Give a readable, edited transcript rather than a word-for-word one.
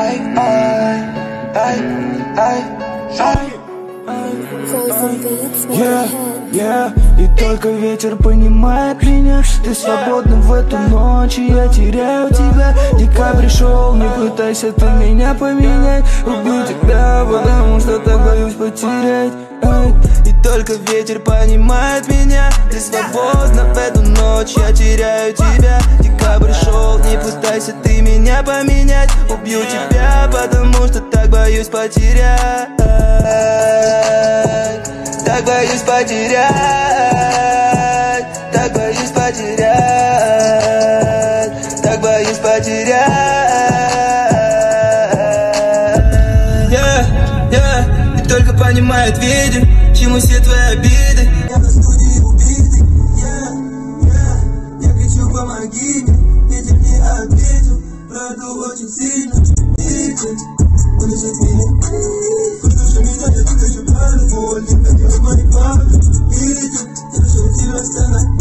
И только ветер понимает меня. Ты свободна в эту ночь, и я теряю тебя. Декабрь пришел, не пытайся ты меня поменять. Убью тебя, потому что так боюсь потерять. И только ветер понимает меня. Ты свободна в эту ночь, я теряю тебя. Декабрь пришел, не пытайся ты меня поменять. Убью тебя, потому что так боюсь потерять. Так боюсь потерять, так боюсь потерять, так боюсь потерять. И только понимает, видим, чему все твои обиды. Я на студии убитый, я кричу, помоги мне, ветер не ответил, правду очень сильно видит, он лежит меня. Послушай меня, я хочу правду, боль, не хотел моих глаз. Видит, я решил тебя остановить.